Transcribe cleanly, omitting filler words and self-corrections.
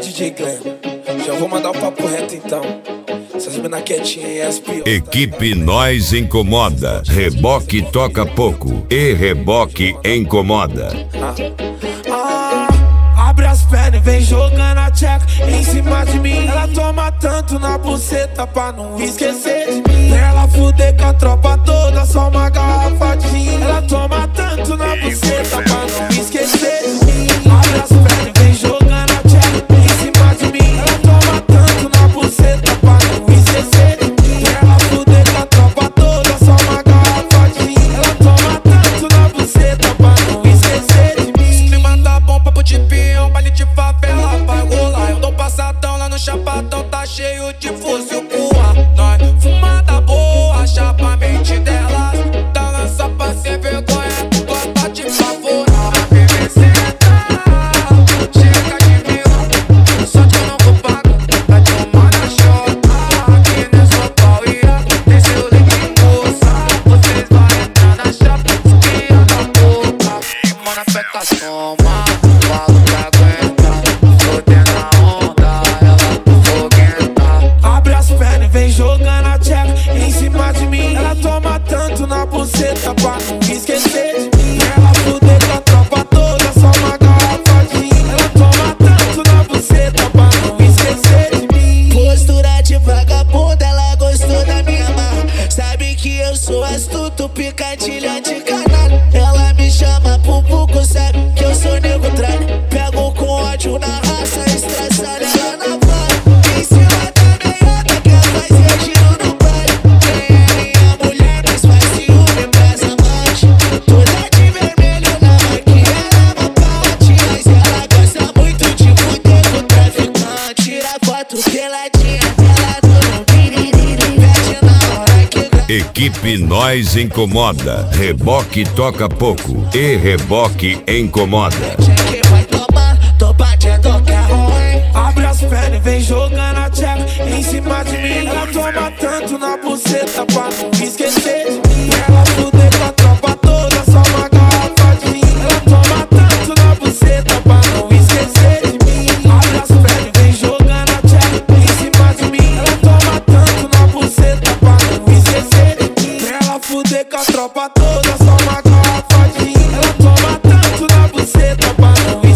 DJ Glenn, já vou mandar o papo reto então. Essas mina quietinhas e as piores. Equipe Nós Incomoda. Reboque toca pouco e reboque incomoda. Abre as pernas e vem jogando a tcheca em cima de mim. Ela toma tanto na buceta pra não esquecer de mim. Pra ela fuder com a tropa toda, só uma garrafa de gin. Ela toma tanto na buceta pra não esquecer de mim. Abre as pernas e vem jogando a tcheca em cima de mim. Ela toma tanto na buceta pra não esquecer de mim. Pra ela fuder com a tropa toda, só uma garrafa de gin. Ela toma tanto na buceta pra não esquecer de mim. O clima tá bom, papo de peão, baile de favela vai rolar. Eu tô passadão lá no Chapadão, tá cheio de fuzil pro ar. Nós fumada boa, chapa a mente delas. Dá lança pra ser vergonha, gosta de favorar. A bebê senta, chega de mil, só que eu não vou pagar. Vai tomar na chota, aqui nessa pauia. Tem seu link moça, vocês vão entrar na chapa, espinha da boca. Mano, afeta soma, falo que aguenta. Fodendo a onda, ela foguenta. Abre as pernas e vem jogando a tcheca em cima de mim. Ela toma tanto na buceta pra não esquecer de mim. Ela fuder com a tropa toda, só uma garrafa de gin. Ela toma tanto na buceta pra não esquecer de mim. Postura de vagabunda, ela gostou da minha marra. Sabe que eu sou astuto, picadilha de canalha. Ela me chama pro buco, sabe que eu sou nego tralha. Pego com ódio na raça, estressada ela na vara. Em cima da meiota, quer fazer giro no baile. Nem é minha mulher, mas faz ciúme pras amantes. Toda de vermelho na maquia, ela é uma parte. Mas ela gosta muito de fuder com o traficante. Tira foto peladinha, ela no piriri. Pede na hora que Equipe Nós Incomoda. Reboque toca pouco e reboque incomoda. quem vai tomar, topa de toca ruim. Abre as pernas e vem jogando a tcheca em cima de mim. Ela toma tanto na buceta pra não esquecer de mim. Ela fuder com a tropa toda, só uma garrafa de gin. Ela toma tanto na buceta pra não esquecer de mim. Abre as pernas e vem jogando a tcheca em cima de mim. Ela toma tanto na buceta pra não esquecer de mim. Pra ela fuder com a tropa toda, só uma garrafa de gin. Ela toma tanto na buceta pra não esquecer de mim.